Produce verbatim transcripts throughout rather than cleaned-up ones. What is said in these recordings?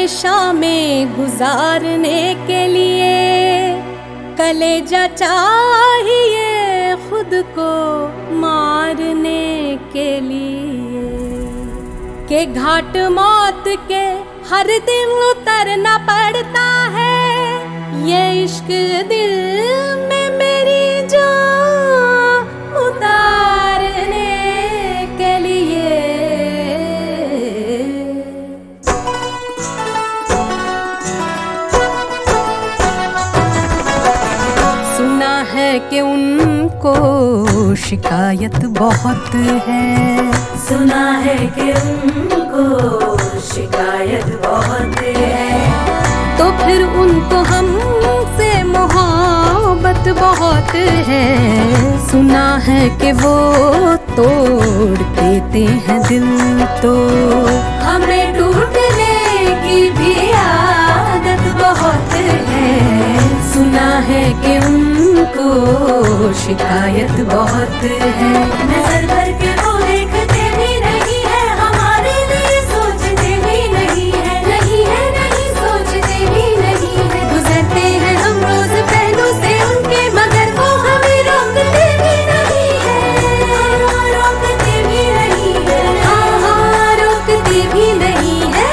शामें गुजारने के लिए कलेजा चाहिए खुद को मारने के लिए, के घाट मौत के हर दिन उतरना पड़ता है, ये इश्क दिल में मेरी जान उतारने के लिए। सुना है कि उनको शिकायत बहुत है, सुना है कि उनको शिकायत बहुत है, तो फिर उनको हमसे मोहब्बत बहुत है। सुना है कि वो तोड़ देते हैं दिल, तो हमें टूटने की भी आदत बहुत है। सुना है कि उनको शिकायत बहुत है, नजर भर के वो देखते भी नहीं है, हमारे लिए सोचते भी नहीं है, नहीं है नहीं सोचते भी नहीं है। गुजरते हैं हम रोज पहलू से उनके, मगर वो हमें रोकते भी नहीं है, रोकते भी नहीं है, हाँ हाँ रोकते भी नहीं है।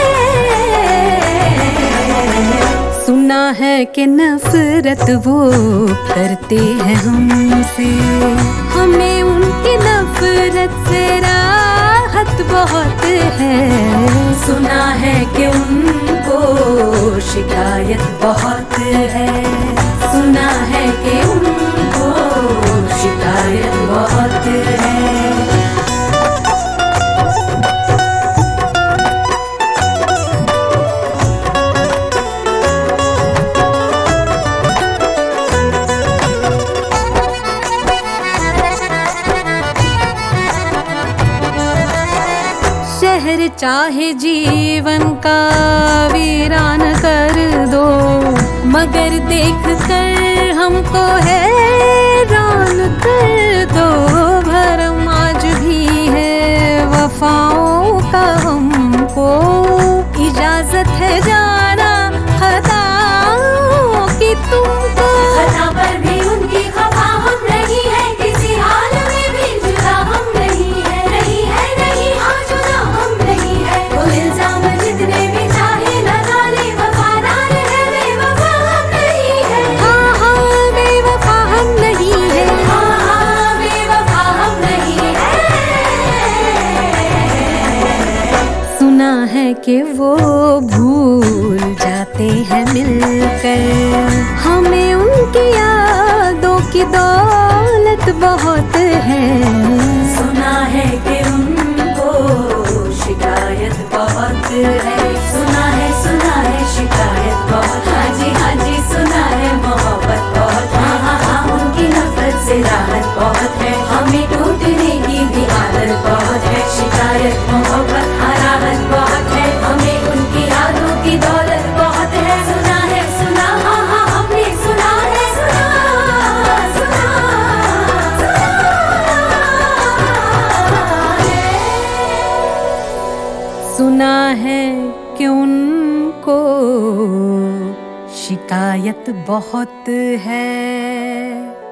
सुना है कि नफरत वो करते हैं हमसे, हमें उनकी नफरत से राहत बहुत है। सुना है कि उनको शिकायत बहुत है, सुना है कि उनको शिकायत बहुत है। शहर चाहे जीवन का वीरान कर दो, मगर देख कर हमको हैरान कर दो। भरम आज भी है वफाओं का, हमको इजाजत है जाना खताओं की तुमको। खता पर भी उनकी खफा हम नहीं है, किसी हाल में भी जुदा हम नहीं है, नहीं है नहीं हाँ जुदा हम नहीं है। वो इल्जाम जितने भी चाहे लगा ले, वफादार है बेवफा हम नहीं है, हाँ हाँ बेवफा हम नहीं है, हाँ हाँ बेवफा हम नहीं है। सुना है कि वो भूल जाते हैं मिलकर, हमें उनकी यादों की दौलत बहुत है। सुना है कि उनको शिकायत बहुत है, सुना है सुना है शिकायत बहुत, हाँ जी हाँ जी सुना है मोहब्बत बहुत, हाँ हाँ हाँ उनकी नफरत से राहत बहुत है, हमें टूटने की भी आदत बहुत है। शिकायत मोहब्बत हाँ राहत बहुत है, हमें उनकी यादों की दौलत बहुत है। सुना है सुना हाँ हाँ हमने सुना है, सुना सुना सुना है कि उनको शिकायत बहुत है।